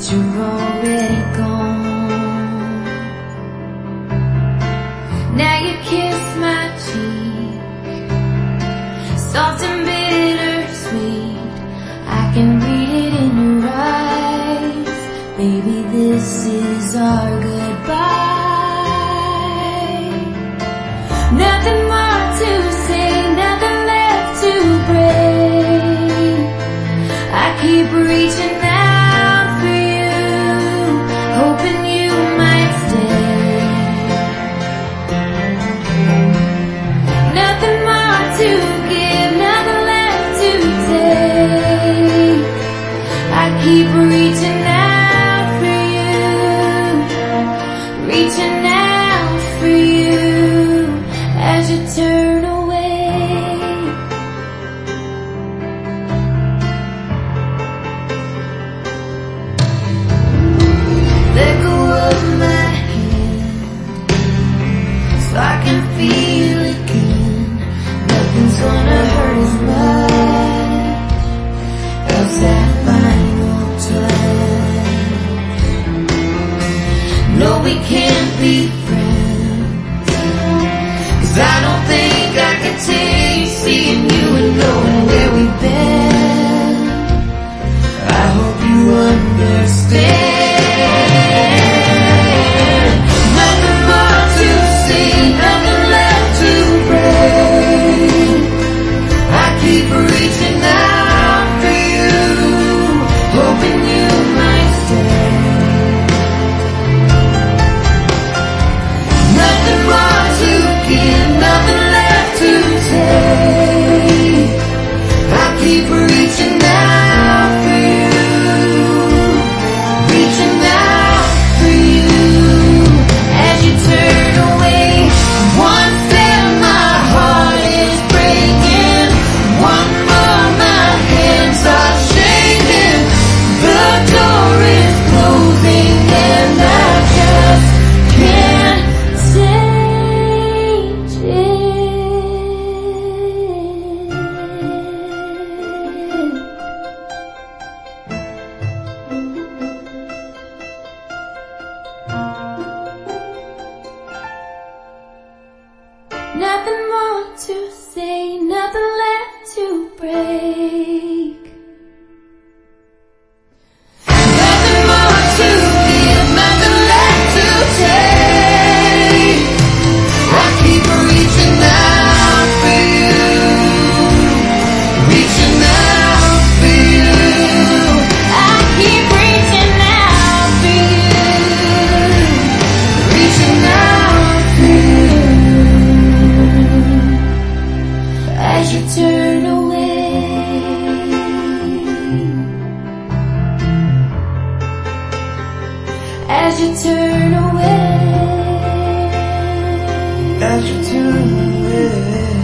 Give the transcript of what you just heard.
you're already gone. Now you kiss my cheek, soft and bittersweet. I can read it in your eyes. Baby, this is our goodbye. Nothing more to say, nothing left to break. I keep reaching out for you, hoping you might stay. Nothing more to give, nothing left to take. I keep reaching out for you, reaching out for you as you turn away. Let go of my hand so I can feel again. Nothing's gonna hurt as much as that final touch. No, we can't be friends, 'cause I don't think I can take seeing you and knowing where we've been. I hope you understand. Nothing more to say, nothing left to break. I keep reaching out for you, hoping you might stay. Nothing more to give, nothing left to take. I keep reaching out for you, reaching out for you as you turn away. One step my heart is breaking, one more my hands are shaking. The door is closing and I just can't change it. Nothing more to say, nothing left to break. Nothing more to give, nothing left to take. I keep reaching out for you, reaching out for you. I keep reaching out for you, reaching out for you as you turn away. As you turn away. As you turn away.